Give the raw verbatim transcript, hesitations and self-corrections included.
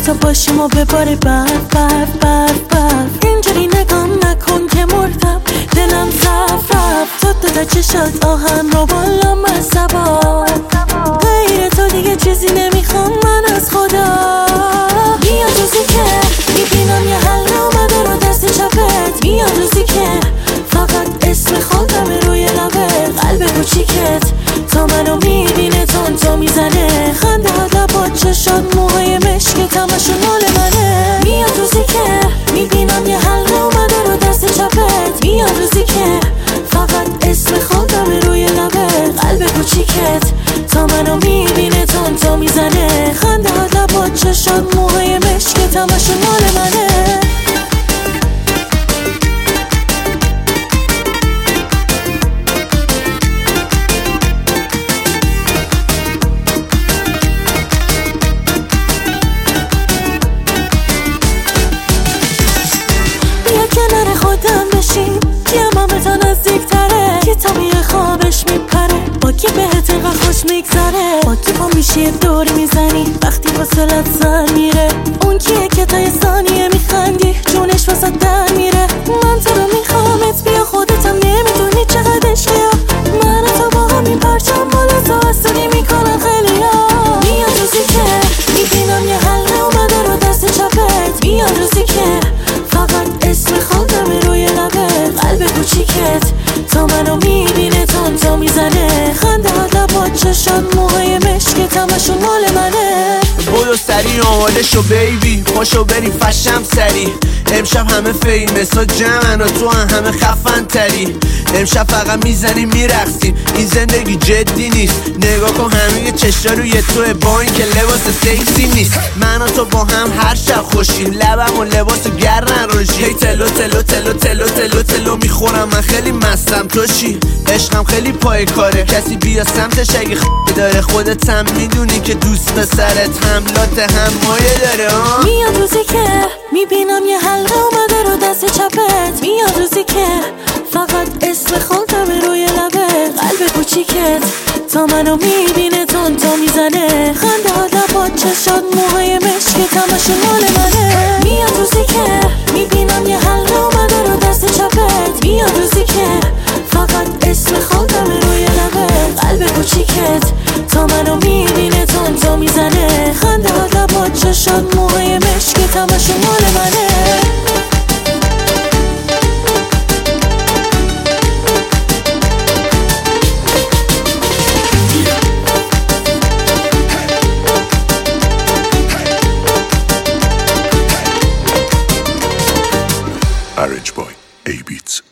تو باشیم و بباره برف برف برف برف. اینجوری نگام نکن که مردم دلم رفت رفت. تو دو تا چشات آهن رو بالا مصبا، غیر تو دیگه چیزی نمیخوام من از خدا. بیا روزی که میبینم یه حل اومده رو دست چپت. بیا روزی که فقط اسم خودم روی لبت. قلب کوچیکت تا منو میبینه تون تو میزنه. خنده ها لبات چشات موهای مشکت همشون مال منه. بیا روزی که میبینم یه حل اومده رو دست چپت. بیا روزی که فقط اسم خودم روی لبت. قلب کوچیکت تا منو میبینه تون تو میزنه. خنده ها لبات چشات موهای مشکت همشون مال منه. کنار خودم بشیم یه مامتا نزدیک تره. که تا میای خوابش میپره، با کی بهت اینقدر خوش میگذره. با کی پا میشی دور میزنی وقتی واسلت سر میره. اون کیه که تا یه ثانیه میخندی جونش واسه در میره. من تو رو میخوامت بیا خودتم نمیدونی چقدر عشقیا. من تو با همین پرچم بالا تو حسونی میکنن خیلیا. بیا روزی که میبینم یه حل اومده رو دست چپت. بیا روزی که فقط اسم خودم روی لبت. قلب کوچیکت تا منو میبینه تون تو میزنه. خنده ها لبات چشات موهای مشکت همشون مال منه. بودو سری آماده شو بیبی، پاشو بریم فشم سری. امشب همه فیمس ها جمعن و تو هم همه خفن تری. امشب فقط میزنیم میرقصیم، این زندگی جدی نیست. نگاه کن همه چشا روی توه با این که لباس سکسی نیست. من و تو با هم هر شب خوشیم، لبم و لباس گرن روشی. هی تلو تلو تلو تلو تلو تلو میخورم من خیلی مستم. تو چی؟ عشقم خیلی پای کاره، کسی بیا سمتش اگه خ داره. خودت هم میدونی که دوست پسرت حملات هم مایه داره. آه میاد روزی که میبینم یه حلقه اومده رو دست چپت. میاد روزی که فقط اسم خودم روی لبت. قلب کوچیکت تا منو میبینه تون تو میزنه. خنده ها لبات چشات موهای مشکت همشون مال منه. میاد روزی که میبینم یه حلقه اومده رو دست چپت. میاد روزی که فقط اسم خودم روی لبت. قلب کوچیکت تا منو میبینه تون تو میزنه. خنده ها لبات چشات موهای مشکت همشون مال منه. Orange Boy, A-Beats.